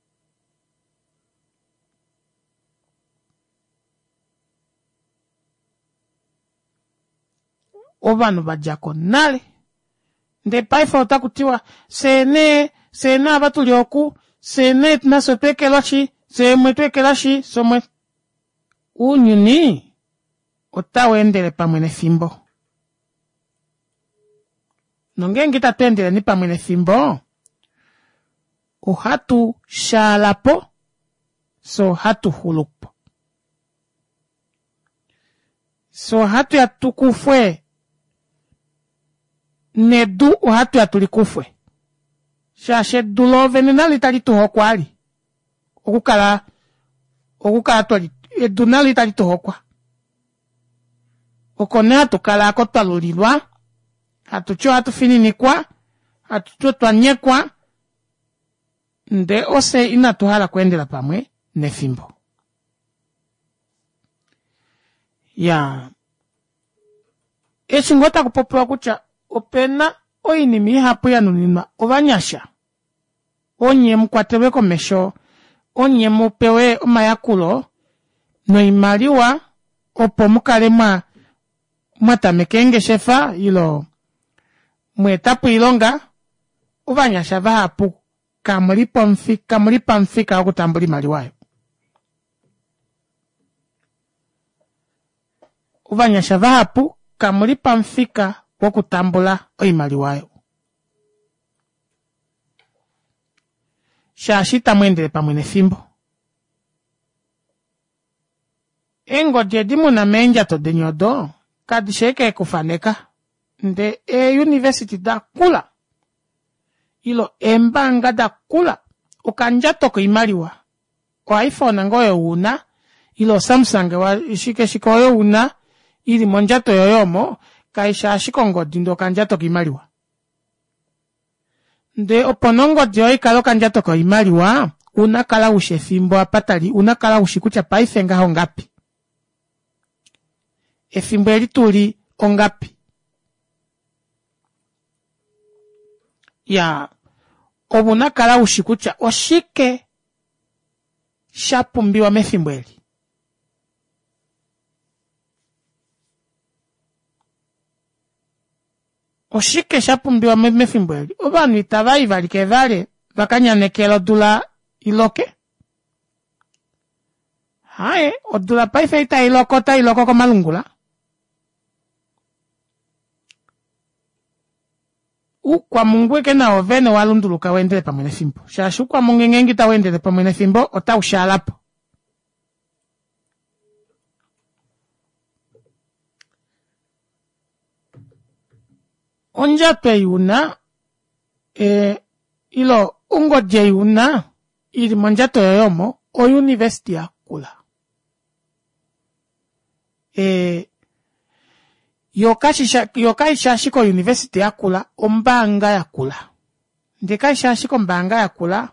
Ubanu bajako nale. Nde paifa otakutiwa, sene, sene abatu lioku, sene naso twekelashi, se mwetwekelashi, so mwe. Unyuni, otawendele pamwene fimbo. Nongengita twendele ni pamwene fimbo. Uhatu shalapo, so hatu hulupo. So hatu ya tukufwe, nedu uhatu ya tulikufwe. Shashe dulove nina tali tuho kwali. Okukala, okukala tuali, edunali tali tuho kwa. Okone hatu kala akota lulilwa, hatu cho hatu finini kwa, hatu cho tuanye kwa, nde ose ina tuhala kuendela pamwe, nefimbo. Ya, eshingota kupopewa kucha, opena, oinimi hapu ya nunima, ovanyasha. Onye mkwateweko mesho, onye mupewe omayakulo, no imaliwa, opo mukalema, mwatamekenge shefa, ilo, mwetapu ilonga, ovanyasha vahapu, kamulipo mfika, kamulipa mfika okutambuli maliwayo. Ovanyasha vahapu, kamulipa mfika okutambula oimaliwayo. Shashita mwendele pamwene fimbo. Engo jedimu na menja to denyodo, kadisheke kufaneka, nde e university da kula. Ilo embanga da kula, ukanja toko imaliwa. O iPhone ngoyo una, ilo Samsung wa ishike shikoyo una, ili monjato yoyomo, kaisha shikongo dindo kanja toko imaliwa. Nde oponongo dioi kalo kanja toko imaliwa, unakala ushe fimbo apatali, unakala ushikucha paifenga hongapi. Efimbo elituli ongapi. Ya, obunakala ushikucha, oshike shapumbiwa mefimbo eli. Oshike shapumbiwa mefimbo eli. Obanu itabai valike vale, vakanya nekelo dula iloke. Hae, odula paife ita iloko ta iloko ko malungula. Ukwa mungu kena ovene walunduluka wendele pamwene fimbo. Shashu kwa mungu ngengi ta wendele pamwene fimbo, ota ushalapo. Onja pe yuna, e, ilo ungo je yuna, ili monjato yoyomo, o university ya kula. E, yokashi, yokai shashiko university ya kula, ombanga ya kula. Ndekai shashiko mbanga ya kula,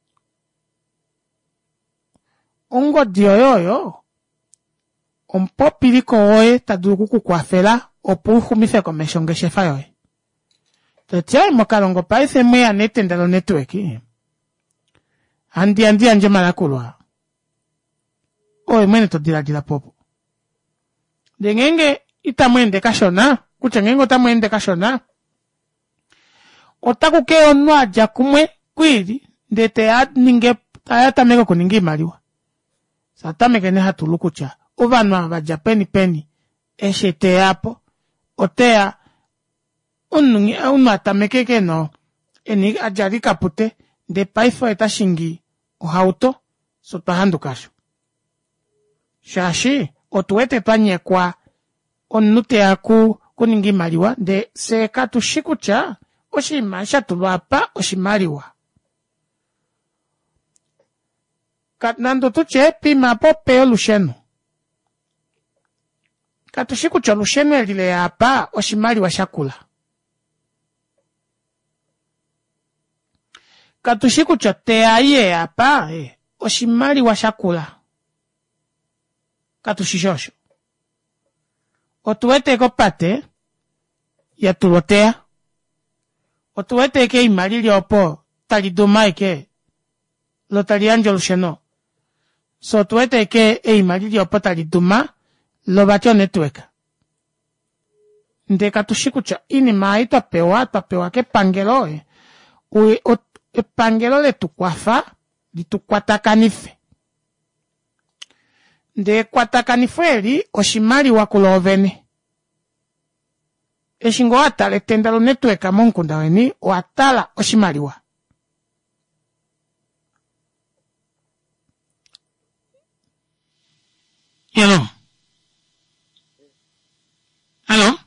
ungo dioyoyo, ompopiliko oe, tadurukuku kwa fela, opuhu mifeko meshongeshe fayoe. Totia mokalongo paise mwea nete ndalo netweki. Andi andi anje malakulwa. Oe mwene to dila dila popo. Dengenge ita mwende kashona. Kucha ngengo ta mwende kashona. Otaku ke onwa jakumwe kwili. Ndete ad ninge ayata meko kuningi maliwa. Satame ne hatulu kucha. Uvanwa vajapeni peni. Eshete hapo. Otea. Unungi unata mekeke no eni ajari kapute de paifo eta shingi o hauto so tahandu kasho shashi otuwete tanye kwa onute aku kuningi maliwa de se katushikucha oshimasha tulwapa oshimaliwa katnando tuche pima pope lusheno katushikucha lusheno lile hapa oshimaliwa shakula katushikucha te aye hapa eh, oshimaliwa shakula katushishosho otuwete kopate ya tulotea otuwete ke imali lyopo taliduma ike lo talianjo lusheno so tuwete ke e imali lyopo taliduma lo batyo netweka nde katushikucha ini mai tapewa tapewa ke pangelo e ue e pangelo le tukwafa li tukwatakanife nde kwatakanifeli oshimali wakulovene eshingo atale tendalo netweka monkunda weni watala oshimaliwa hello hello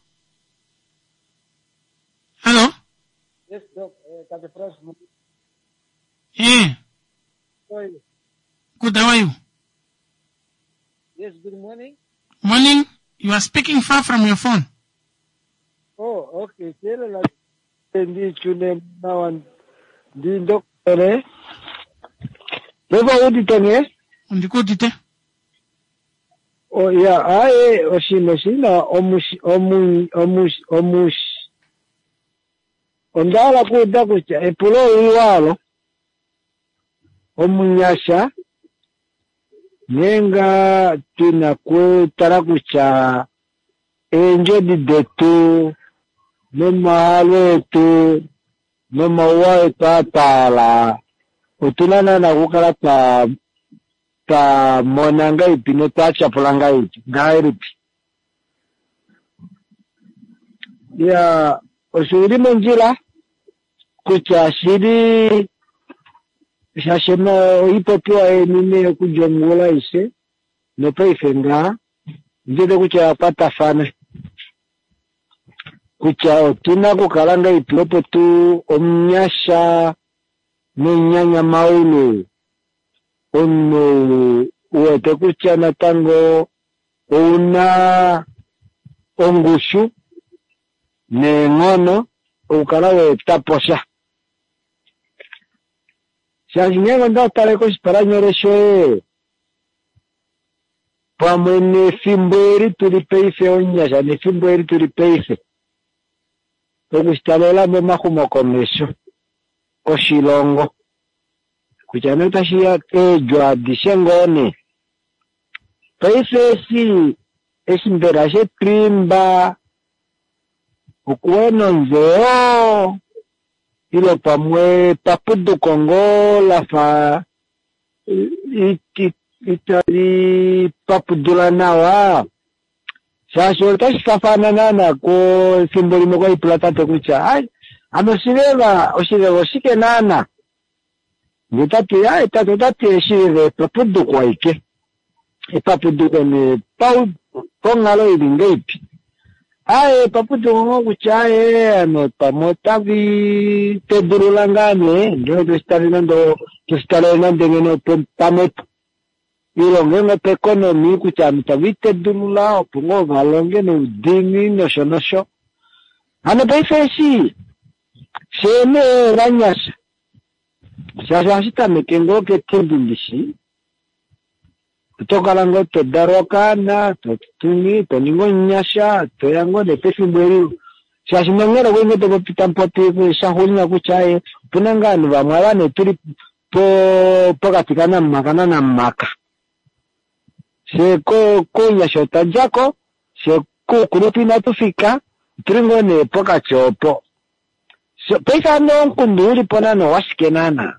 hello yes doc uh, the first eh good, how are you? Yes, good morning. Morning. You are speaking far from your phone. Oh, okay. Tell us the name now and the doctor. Never would it again? On the good day. Oh, yeah. I, Oshimashina, Omush, Omush, Omush, Omush. Ondala kuda kucha, epulo iwalo. Omunyasha. Nenga tina kwe tarakucha enje di detu nema aletu nema wae tatala utunana na kukala ta ta monanga ipine tacha pulanga iti ngairipi ya osuri monjila kucha shiri shashema ipopua enine kujongola ise nepa ifenga njede kucha pata fana kucha otuna kukalanga iplopo tu omnyasha nenyanya maulu ono uwete kucha natango una ongushu ne ngono ukalawe taposha Shashinyengo ndo taleko shiparanyore shoe. Pamwe ne fimbweri tulipeife onyasha, ne fimbweri tulipeife. Tokushitalela me makumokomesho. Oshilongo. Kuchaneta shia ejwa dishengone. Peife si esimberashe trimba. Ukueno nzeo. Ilo pamwe papudu Kongo la fa iti itali papudula nawa sasho tashi kafana nana ko simboli mo ko iplata to kucha ai anosireva osireva shike nana ngitati ai tato tati shire papudu kwa ike e papudu ko ne pau pongalo ibingepi Ae papudu ngo kuchae ano pamota vi te burulangane ndo testare nando testare nando ngene pamet ilo ngene pe economy kuchamita vite durula opungo valonge no dimi no shonosho ano peifesi sene ranyas sasa sita mekengo ke tindilishi tokalango to darokana to tuni to ningo nyasha to yango de pefimbweri shashi mangera wenge to pitampote ko shahulina kuchae punanga ni bamwala ne turi po pokatikana makana na maka se ko ko nyasho tajako se ko kurupi na tufika tringo ne poka chopo so pesa no kunduri pona no waskenana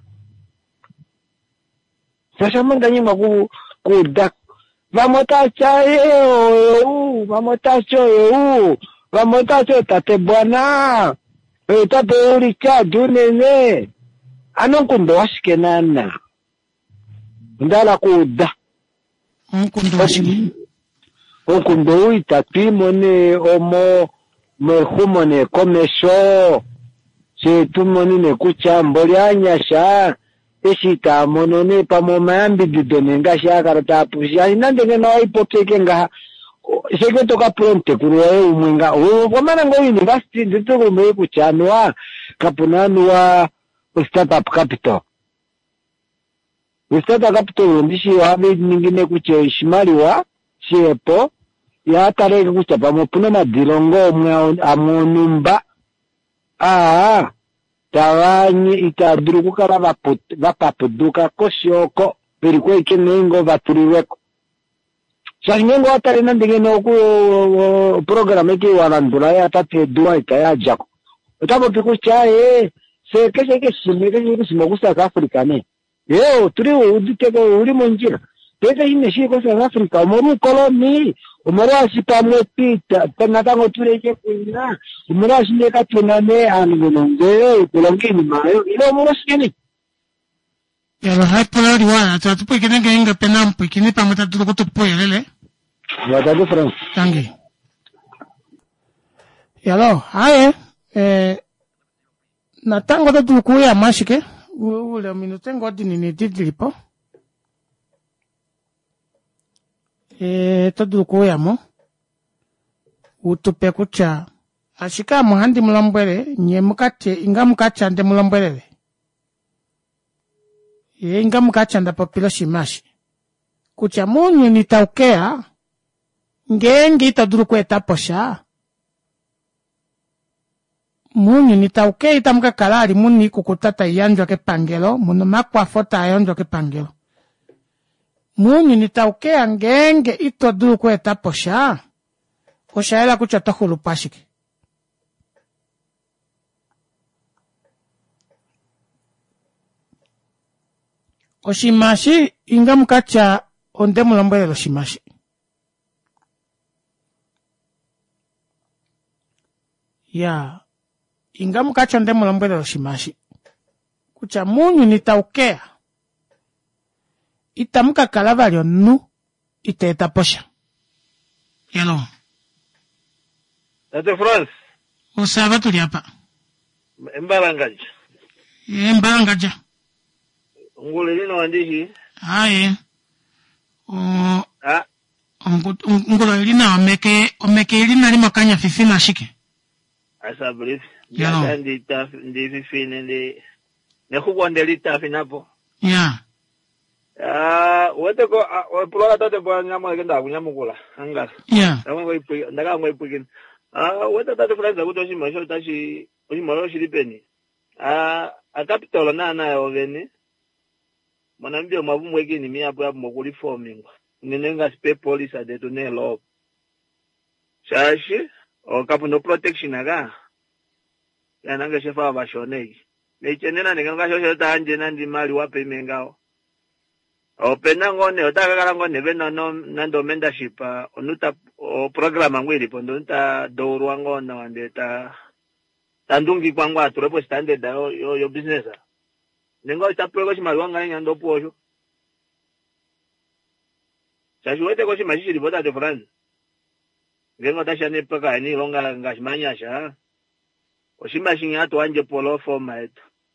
sasa manganyi maku kudak vamos tacha eu vamos tacha eu vamos tacha tate bwana e tate uricha dunene anon kundo askenana ndala kuda mkundo shili okundo itatwimone omo mehumone komesho chetumoni nekuchambo lyanyasha eshita monone pamoma yambididone ngasha karatapushi ainandenge nawaipoteke nga seke toka pronte kuruwae umwenga wamana ngo university nditoko mei kuchanwa kapunanwa startup capital startup capital ndishi wabe ningine kuche shimaliwa chepo ya tareke kuchapa mopuna madilongo mwa amonumba ah tawanyi itaduru kukara vaput vapapuduka koshoko perikwe ikenengo vaturiweko shangengo atari nandingene ku program eke warandula ya tatedua ikaya jako utabo pikuchae se keshe keshe keshe keshe mo South Africa ne yo turi uditeko uri monjira pete ine shi ko South Africa moru koloni umarashi pamwe pita penatango tureke kuina umarashi neka tunane angononge kulongini mayo ilo moroshini yalo haipolari wana tatupo ikenenge inga penampo ikini pamata tuko tupoye lele wata difference tangi yalo hae eh natango tatu kuya mashike ule minutengo dini ni didlipo eh tatu kuya mo utupe kucha ashika muhandi mulambwele nye mukate inga mukacha nde mulambwele ye inga mukacha nda popilo shimashi kucha munyu nitaukea ngenge itaduru kweta posha munyu nitaukea itamuka kalari muni kukutata yanjwa ke pangelo muno makwa fota yanjwa ke pangelo munyu nitaukea ngenge itaduru kweta posha oshaela kucha tohulu pashike oshimashi inga mukacha onde mulambwele lo shimashi ya inga mukacha onde mulambwele lo shimashi kucha munyu nitaukea itamuka kalavalyo nu iteta posha yalo Tate France osaba tuli hapa embalangaja embalangaja ngule lino wandishi aye o ah ngulo lina omeke omeke lina limo kanya fifina shike asa brief Yalo. ya ndi taf ndi fifine ndi ne kugonde litafi napo ya ah wote ko prola tate bwa nyama ngenda kunyamukula anga ya ndakwa ipi ndaka ngoipikin ah wote tate France akutoshi masho tashi oshimoro shilipeni ah a capital na na oveni manambia mavumwe kini mi hapo hapo mokuli forming ninenga spe police adeto ne law shashi o kapu no protection aga yananga shefa bashonei nechenena ninga shosho tanje nandi mali wape mengao o pena ngone otaka kala ngone beno no nando membership onuta o program ngwili pondo nta doru ngona wandeta tandungi kwangwa aturepo standard yo yo business nengo itapeleka chimali wanga nyando posho chachiwete ko chimali chili bota de France ngengo tashane paka ni longa ngashimanyasha oshimashi nyato anje polo format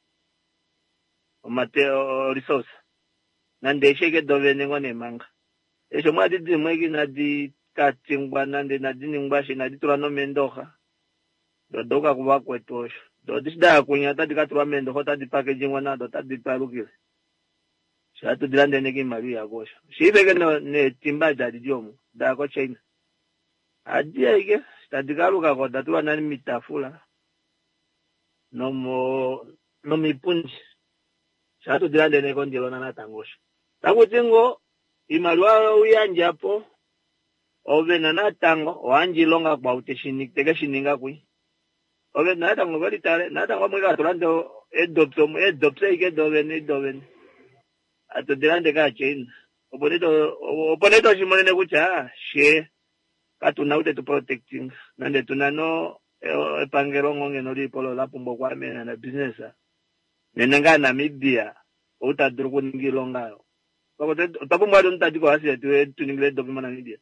o mateo resource nande sheke dove nengo ne manga esho mwadi di mwegi na di katingwa nande na di ningbashi na di turano mendoka dodoka kuba kwetosho do disda kunya tadi katwa mendo hota di packaging wana do tadi palukile shatu dilande negi mali ya gosho shibege no ne timba dadi jomu da ko China adia ige tadi kaluka ko datu nani mitafula no mo no mipunji shatu dilande ne kondilo na natangosho takutingo imalwa uyanjapo ovena natango wanjilonga kwa uteshini tegeshininga kui obe nada ngobali tare nada ngomwe tulando edopso edopso ike doven doven ato dilande ka chain oboneto oboneto shimonene kucha she katuna ute to protecting nande tunano epangero ngonge no lipolo lapumbo kwa mena na business nenenga na Namibia utaduru kuningilonga Pako tapumbo ado ntati kwa hasi ya tuwe tuningile dobi mana nidia.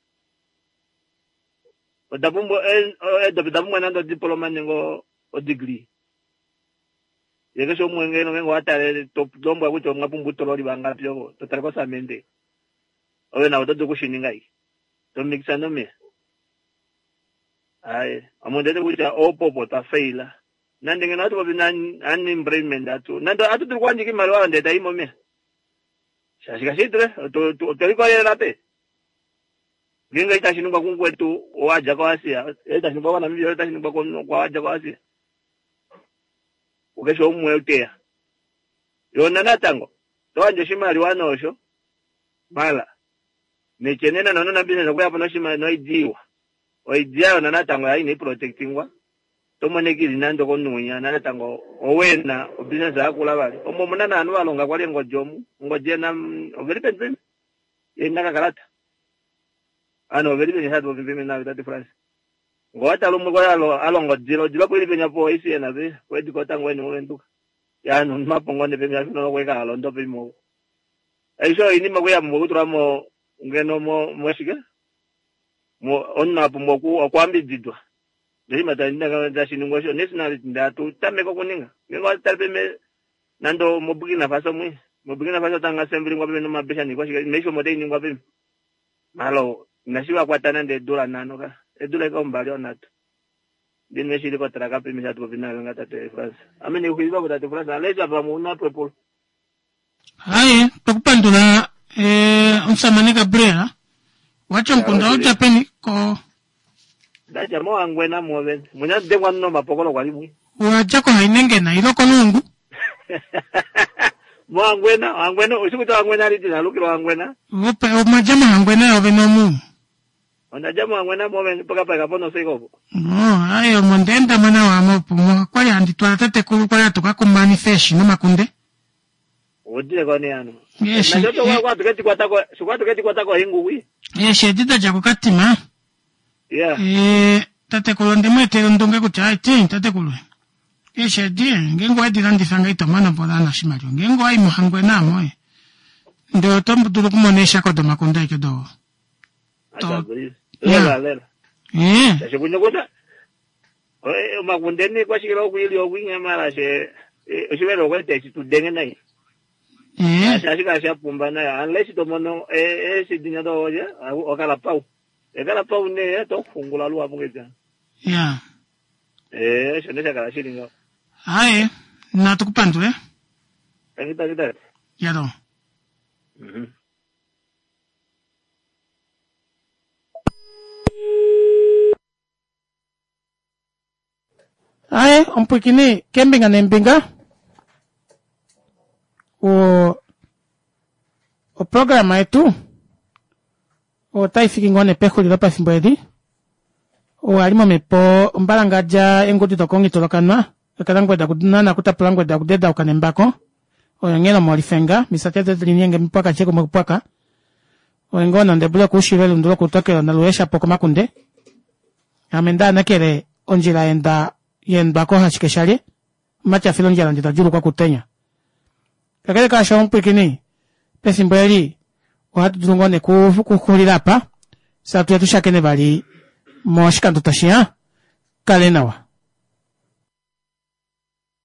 Tapumbo eh dobi tapumbo nando diploma ningo o degree. Yeke so mwenge no mengo atare top dombo akucho ngapumbu tolori banga pyo to tarko samente. Owe na oto kushiningai. To mixa no me. Ai, amonde kucha opopo ta faila. Nandinge na to binan unemployment atu. Nando atu tu kwanje ki malwa ndeta imo me. Shashika sitre to to to ko yera pe. Linga itashinunga kungwetu waja kwa asia. Itashinunga na mimi itashinunga kwa waja kwa asia. Ukesho umwe utea. Yona natango. Toanje shimali wanosho. Mala. Nechenena nono na business kwa hapo shima no idiwa. Oidia na natango ya ini protectingwa. Tomonekiri nando konunya na natango owena business akula bali. Omo munana anu alonga kwa lengo jomu. Ngoje na overi pen. Yenga kalata. Ano overi pen hatu overi na vitati France. Ngota lo mko alo alongo jiro jiro ko ilipenya po isi na be ko dikota ngweni ngwentuka ya no mapongo ne penya no kweka alo ndo pe mo aiso ini mo ya mo utra mo ngeno mo mo shige mo onna po mo ku akwambi didwa dei mata nda ga da shinungo sho national ndatu tameko kuninga ngo talpe me nando mo bugina faso mu mo bugina faso tanga assembly ngwa pe no mabesha ni kwa shige meisho mo dei ni ngwa pe malo nashiwa kwatana nde dola nano ka edule ko mbali onato dinwe shiri ko traka pe misatu ko bina ngata te France amene ukuiba ko te France aleza ba mu na people hai tukupandula eh unsamane Gabriela wacha mkunda uja peni ko daja mo angwena mo ben munya de wanno mapokolo kwa limu wacha ko hainenge na iloko nungu mo angwena angwena usikuta angwena litina lukiro angwena ope o majama angwena obenomu Ona jamu angwena momen paka paka pono seko. No, ayo mondenda mana wa mopo. Kwa ya andi tuatate kulu kwa ya tuka kumanifeshi no makunde. Odile kwa ni ano. Yes. Na joto kwa kwa tuketi kwa tako, kwa tuketi kwa tako hingu wi. Yes, edita jako katima. Yeah. Eh, tate kulu ndemete ndonge kucha iti, tate kulu. Yes, edie, ngengo edi randi sanga ito mana poda na shimario. Ngengo ai muhangwe na moe. Ndio tombu tulu kumonesha kwa do makunde kidogo. Ata bris. Lela lela. Eh. Sasa kunyo kota. Eh makunde ni kwa shikira kwili okwinya mara she ushibero kwa tesi tudenge nai. Eh. Sasa shika sha pumba na unless to mono eh eh sidinya do oje okala pau. Ekala pau ne to fungula lu amungeza. Yeah. Eh shone kala shiringa. Hai, na tukupandu eh. Kita kita. Ya do. Mhm. Ae, ompukini kembinga nembinga. O o programa etu. O taifiki ngone peku lilopa simboedi. O alimo mepo mbalangaja engoti tokongi tolokanwa. Ekalangwe da kudunana kutapulangwe da kudeda ukanembako. O ngeno molifenga misatete tlinyenge mpaka cheko mpaka. O ngona ndebula kushirelu ndulo kutokelo na luesha poko makunde. Amenda nakere onjila enda yen bako hachikeshali macha filonja landita juru kwa kutenya kakele ka shon pekini pesimbreli watu dungone ku kukulira pa sa tu tushakene bali moshika tutashia kalenawa